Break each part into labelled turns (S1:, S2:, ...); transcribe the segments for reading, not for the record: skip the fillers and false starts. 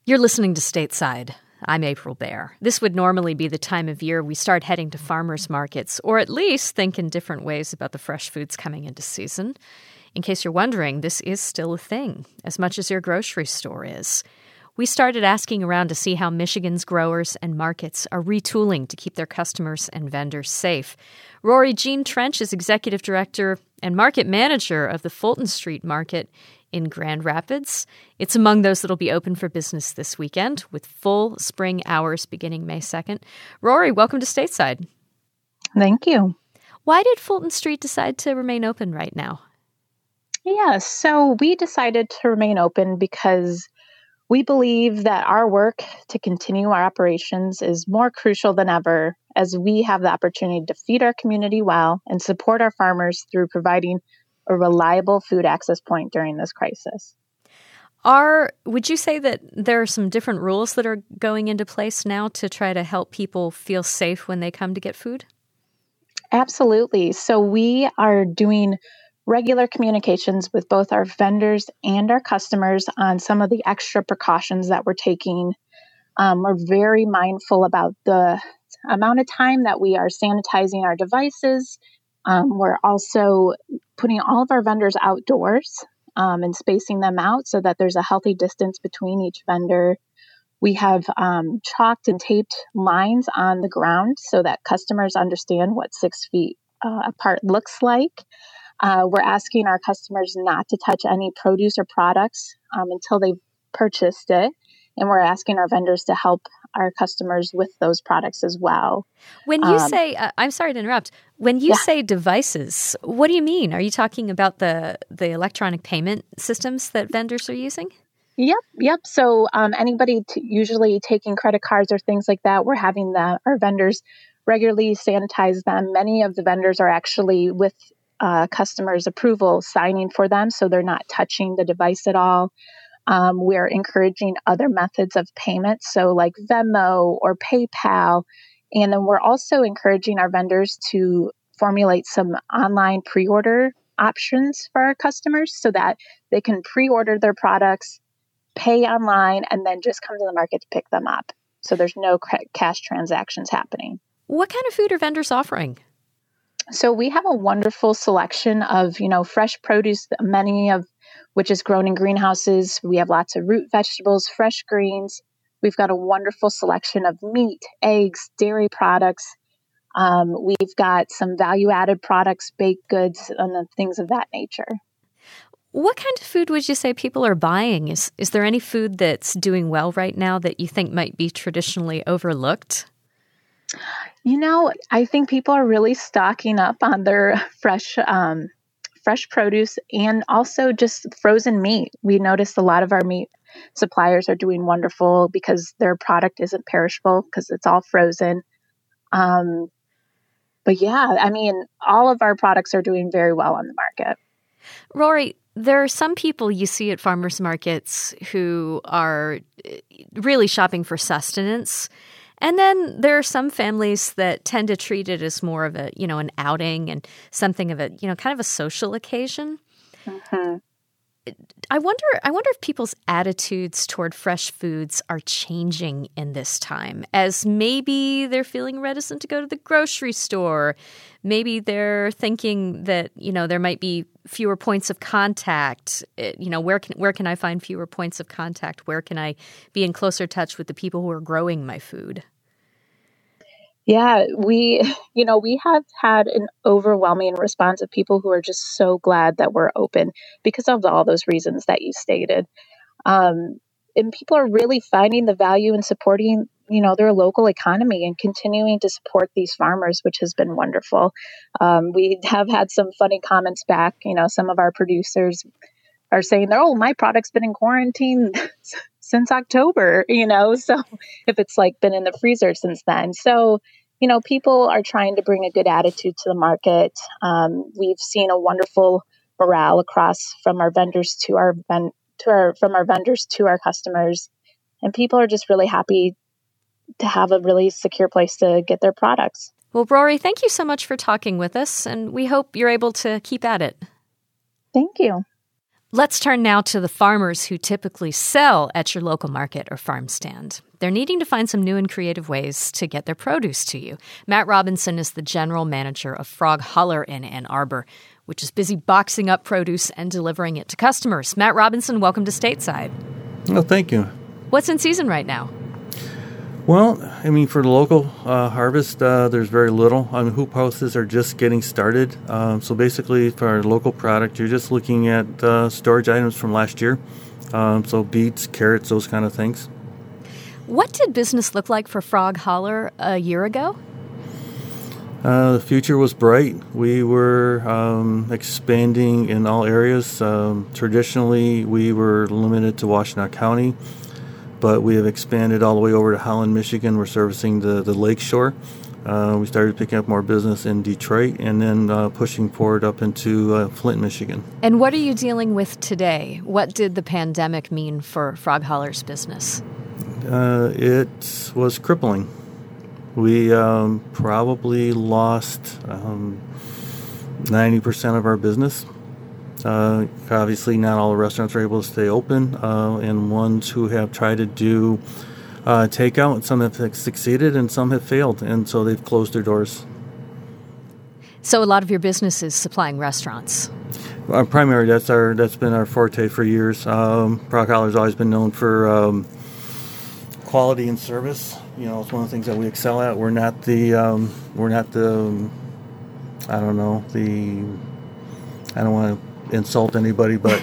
S1: You're listening to Stateside. I'm April Baer. This would normally be the time of year we start heading to farmers markets, or at least think in different ways about the fresh foods coming into season. In case you're wondering, this is still a thing, as much as your grocery store is. We started asking around to see how Michigan's growers and markets are retooling to keep their customers and vendors safe. Rory Jean Trench is executive director and market manager of the Fulton Street Market in Grand Rapids. It's among those that'll be open for business this weekend, with full spring hours beginning May 2nd. Rory, welcome to Stateside.
S2: Thank you.
S1: Why did Fulton Street decide to remain open right now?
S2: Yes, so we decided to remain open because we believe that our work to continue our operations is more crucial than ever, as we have the opportunity to feed our community well and support our farmers through providing a reliable food access point during this crisis.
S1: Would you say that there are some different rules that are going into place now to try to help people feel safe when they come to get food?
S2: Absolutely. So we are doing regular communications with both our vendors and our customers on some of the extra precautions that we're taking. We're very mindful about the amount of time that we are sanitizing our devices. We're also putting all of our vendors outdoors and spacing them out so that there's a healthy distance between each vendor. We have chalked and taped lines on the ground so that customers understand what 6 feet apart looks like. We're asking our customers not to touch any produce or products until they've purchased it. And we're asking our vendors to help our customers with those products as well.
S1: When you say, I'm sorry to interrupt, when you say devices, what do you mean? Are you talking about the electronic payment systems that vendors are using?
S2: Yep. So anybody usually taking credit cards or things like that, we're having our vendors regularly sanitize them. Many of the vendors are actually with customers' approval signing for them, so they're not touching the device at all. We're encouraging other methods of payment, so like Venmo or PayPal. And then we're also encouraging our vendors to formulate some online pre-order options for our customers so that they can pre-order their products, pay online, and then just come to the market to pick them up. So there's no cash transactions happening.
S1: What kind of food are vendors offering?
S2: So we have a wonderful selection of, fresh produce, many of which is grown in greenhouses. We have lots of root vegetables, fresh greens. We've got a wonderful selection of meat, eggs, dairy products. We've got some value-added products, baked goods, and things of that nature.
S1: What kind of food would you say people are buying? Is there any food that's doing well right now that you think might be traditionally overlooked?
S2: I think people are really stocking up on their fresh produce and also just frozen meat. We noticed a lot of our meat suppliers are doing wonderful because their product isn't perishable because it's all frozen. But yeah, all of our products are doing very well on the market.
S1: Rory, there are some people you see at farmers markets who are really shopping for sustenance. And then there are some families that tend to treat it as more of a, an outing and something of a, kind of a social occasion.
S2: Mm-hmm.
S1: I wonder if people's attitudes toward fresh foods are changing in this time, as maybe they're feeling reticent to go to the grocery store. Maybe they're thinking that, there might be fewer points of contact. Where can I find fewer points of contact? Where can I be in closer touch with the people who are growing my food?
S2: Yeah, we have had an overwhelming response of people who are just so glad that we're open because of all those reasons that you stated. And people are really finding the value in supporting, their local economy and continuing to support these farmers, which has been wonderful. We have had some funny comments back. Some of our producers are saying, my product's been in quarantine since October, so if it's been in the freezer since then. So, people are trying to bring a good attitude to the market. We've seen a wonderful morale across from our vendors to our vendors to our customers, and people are just really happy to have a really secure place to get their products.
S1: Well, Rory, thank you so much for talking with us, and we hope you're able to keep at it.
S2: Thank you.
S1: Let's turn now to the farmers who typically sell at your local market or farm stand. They're needing to find some new and creative ways to get their produce to you. Matt Robinson is the general manager of Frog Holler in Ann Arbor, which is busy boxing up produce and delivering it to customers. Matt Robinson, welcome to Stateside.
S3: Oh, thank you.
S1: What's in season right now?
S3: Well, I mean, for the local harvest, there's very little. Hoop houses are just getting started. So basically, for our local product, you're just looking at storage items from last year. So beets, carrots, those kind of things.
S1: What did business look like for Frog Holler a year ago?
S3: The future was bright. We were expanding in all areas. Traditionally, we were limited to Washtenaw County, but we have expanded all the way over to Holland, Michigan. We're servicing the lake shore. We started picking up more business in Detroit and then pushing forward up into Flint, Michigan.
S1: And what are you dealing with today? What did the pandemic mean for Frog Holler's business?
S3: It was crippling. We probably lost 90% of our business. Obviously, not all the restaurants are able to stay open, and ones who have tried to do takeout, some have succeeded and some have failed, and so they've closed their doors.
S1: So a lot of your business is supplying restaurants.
S3: Primarily, that's been our forte for years. Frog Holler's always been known for quality and service. You know, it's one of the things that we excel at. We're not the I don't want to insult anybody, but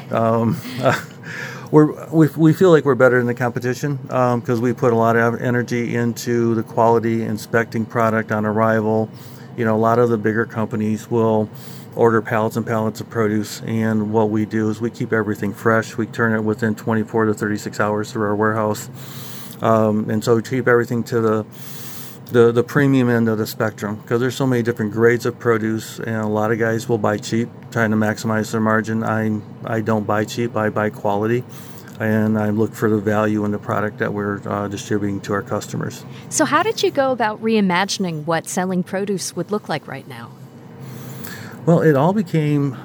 S3: we feel like we're better than the competition because we put a lot of energy into the quality, inspecting product on arrival. You know, a lot of the bigger companies will order pallets and pallets of produce, and what we do is we keep everything fresh. We turn it within 24 to 36 hours through our warehouse, and so we keep everything to the premium end of the spectrum, because there's so many different grades of produce, and a lot of guys will buy cheap, trying to maximize their margin. I don't buy cheap, I buy quality, and I look for the value in the product that we're distributing to our customers.
S1: So how did you go about reimagining what selling produce would look like right now?
S3: Well, it all became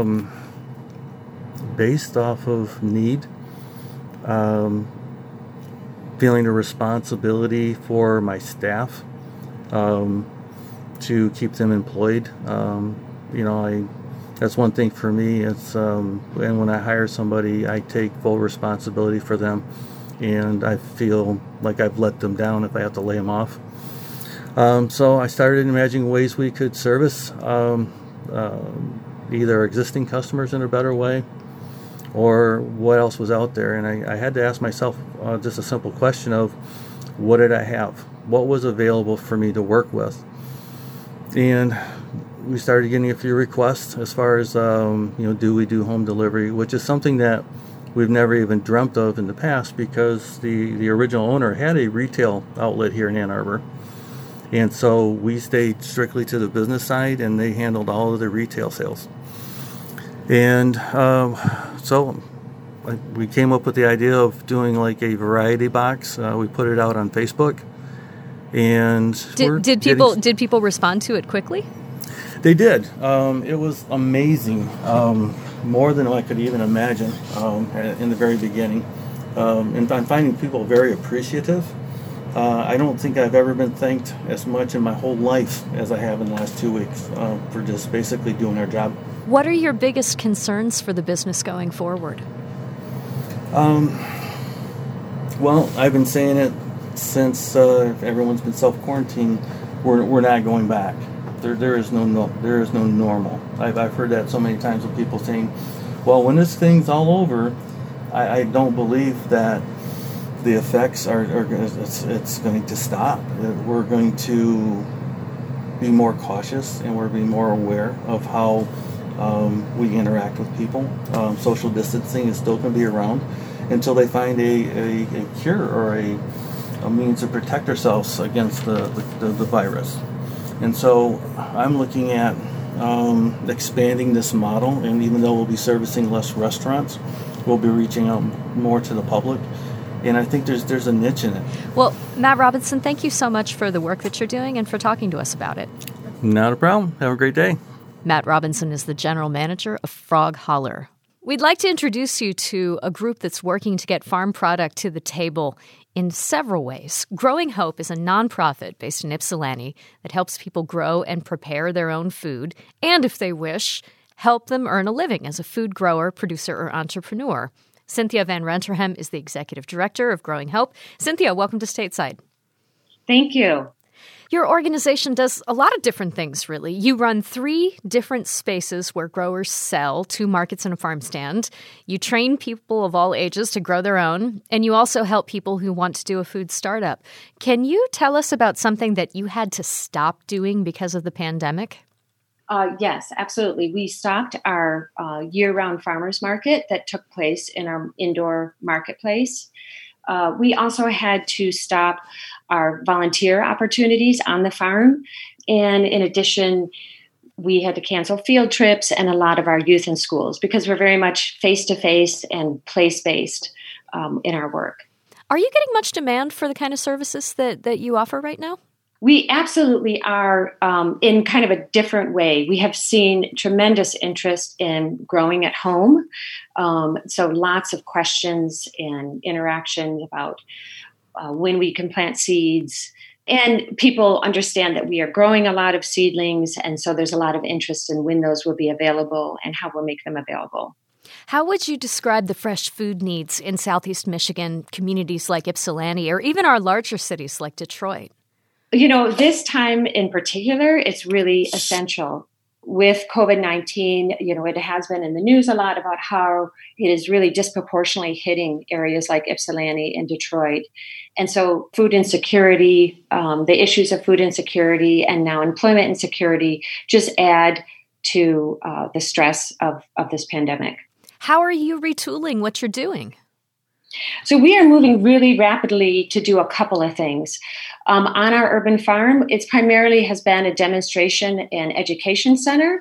S3: based off of need, feeling the responsibility for my staff to keep them employed. That's one thing for me. It's and when I hire somebody, I take full responsibility for them, and I feel like I've let them down if I have to lay them off. So I started imagining ways we could service either existing customers in a better way, or what else was out there. And I had to ask myself just a simple question of, what did I have? What was available for me to work with? And we started getting a few requests as far as, do we do home delivery, which is something that we've never even dreamt of in the past, because the original owner had a retail outlet here in Ann Arbor. And so we stayed strictly to the business side, and they handled all of the retail sales. And so we came up with the idea of doing like a variety box. We put it out on Facebook, and
S1: did people respond to it quickly?
S3: They did. It was amazing, more than I could even imagine in the very beginning. And I'm finding people very appreciative. I don't think I've ever been thanked as much in my whole life as I have in the last 2 weeks for just basically doing our job.
S1: What are your biggest concerns for the business going forward?
S3: Well, I've been saying it since everyone's been self-quarantined. We're not going back. There is no normal. I've heard that so many times with people saying, well, when this thing's all over, I don't believe that the effects it's going to stop. We're going to be more cautious, and we're being more aware of how we interact with people. Social distancing is still going to be around until they find a cure or a means to protect ourselves against the virus. And so I'm looking at expanding this model, and even though we'll be servicing less restaurants, we'll be reaching out more to the public. And I think there's a niche in it.
S1: Well, Matt Robinson, thank you so much for the work that you're doing and for talking to us about it.
S3: Not a problem. Have a great day.
S1: Matt Robinson is the general manager of Frog Holler. We'd like to introduce you to a group that's working to get farm product to the table in several ways. Growing Hope is a nonprofit based in Ypsilanti that helps people grow and prepare their own food, and if they wish, help them earn a living as a food grower, producer, or entrepreneur. Cynthia Van Renterhem is the executive director of Growing Hope. Cynthia, welcome to Stateside.
S4: Thank you.
S1: Your organization does a lot of different things, really. You run 3 different spaces where growers sell, 2 markets and a farm stand. You train people of all ages to grow their own, and you also help people who want to do a food startup. Can you tell us about something that you had to stop doing because of the pandemic?
S4: Yes, absolutely. We stopped our year-round farmers market that took place in our indoor marketplace. We also had to stop our volunteer opportunities on the farm. And in addition, we had to cancel field trips and a lot of our youth in schools because we're very much face-to-face and place-based in our work.
S1: Are you getting much demand for the kind of services that you offer right now?
S4: We absolutely are in kind of a different way. We have seen tremendous interest in growing at home. So lots of questions and interactions about when we can plant seeds. And people understand that we are growing a lot of seedlings. And so there's a lot of interest in when those will be available and how we'll make them available.
S1: How would you describe the fresh food needs in Southeast Michigan, communities like Ypsilanti, or even our larger cities like Detroit?
S4: You know, this time in particular, it's really essential. With COVID-19, it has been in the news a lot about how it is really disproportionately hitting areas like Ypsilanti and Detroit. And so food insecurity, the issues of food insecurity and now employment insecurity just add to the stress of this pandemic.
S1: How are you retooling what you're doing?
S4: So we are moving really rapidly to do a couple of things. On our urban farm, it primarily has been a demonstration and education center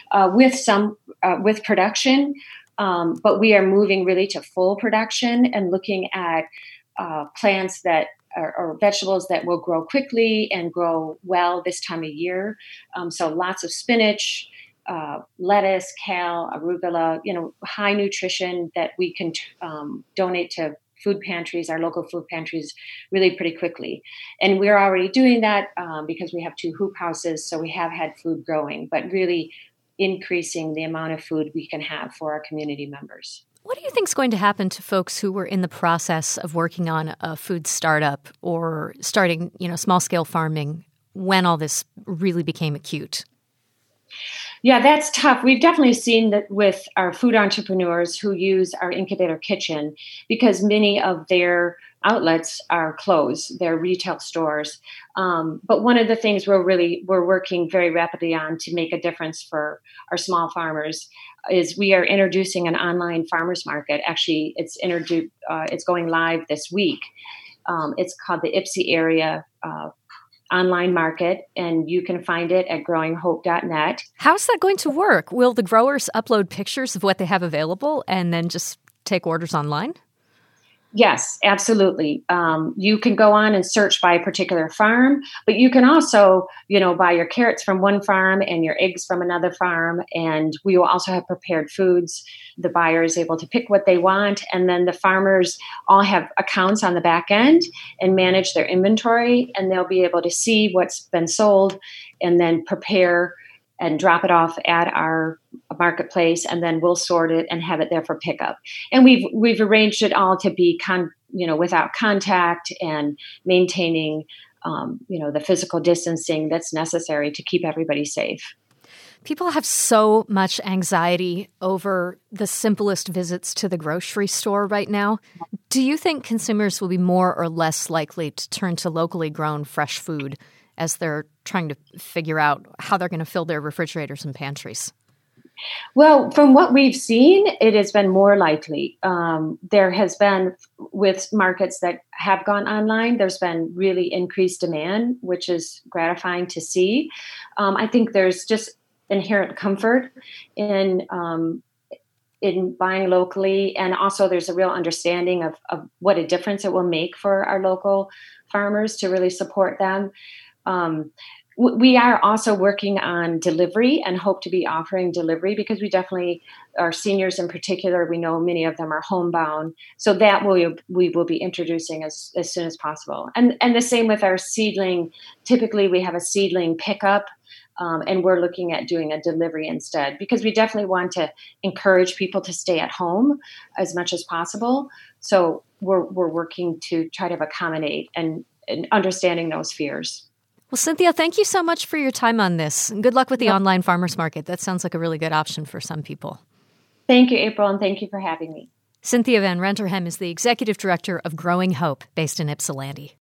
S4: with production, but we are moving really to full production and looking at plants that or vegetables that will grow quickly and grow well this time of year. So lots of spinach, lettuce, kale, arugula, high nutrition that we can donate to food pantries, our local food pantries, really pretty quickly. And we're already doing that because we have 2 hoop houses, so we have had food growing, but really increasing the amount of food we can have for our community members.
S1: What do you think is going to happen to folks who were in the process of working on a food startup or starting, small-scale farming when all this really became acute?
S4: Yeah, that's tough. We've definitely seen that with our food entrepreneurs who use our incubator kitchen because many of their outlets are closed, their retail stores. But one of the things we're working very rapidly on to make a difference for our small farmers is we are introducing an online farmers market. Actually, it's going live this week. It's called the Ypsi Area online market, and you can find it at growinghope.net.
S1: How's that going to work? Will the growers upload pictures of what they have available and then just take orders online?
S4: Yes, absolutely. You can go on and search by a particular farm, but you can also, buy your carrots from one farm and your eggs from another farm. And we will also have prepared foods. The buyer is able to pick what they want. And then the farmers all have accounts on the back end and manage their inventory. And they'll be able to see what's been sold and then prepare and drop it off at our marketplace, and then we'll sort it and have it there for pickup. And we've arranged it all to be without contact and maintaining the physical distancing that's necessary to keep everybody safe.
S1: People have so much anxiety over the simplest visits to the grocery store right now. Do you think consumers will be more or less likely to turn to locally grown fresh food as they're trying to figure out how they're going to fill their refrigerators and pantries?
S4: Well, from what we've seen, it has been more likely. There has been, with markets that have gone online, there's been really increased demand, which is gratifying to see. I think there's just inherent comfort in buying locally, and also there's a real understanding of what a difference it will make for our local farmers to really support them. We are also working on delivery and hope to be offering delivery because we definitely, our seniors in particular, we know many of them are homebound. So that we will be introducing as soon as possible. And the same with our seedling. Typically, we have a seedling pickup, and we're looking at doing a delivery instead because we definitely want to encourage people to stay at home as much as possible. So we're working to try to accommodate and understanding those fears.
S1: Well, Cynthia, thank you so much for your time on this. And good luck with the online farmers market. That sounds like a really good option for some people.
S4: Thank you, April, and thank you for having me.
S1: Cynthia Van Renterhem is the Executive Director of Growing Hope, based in Ypsilanti.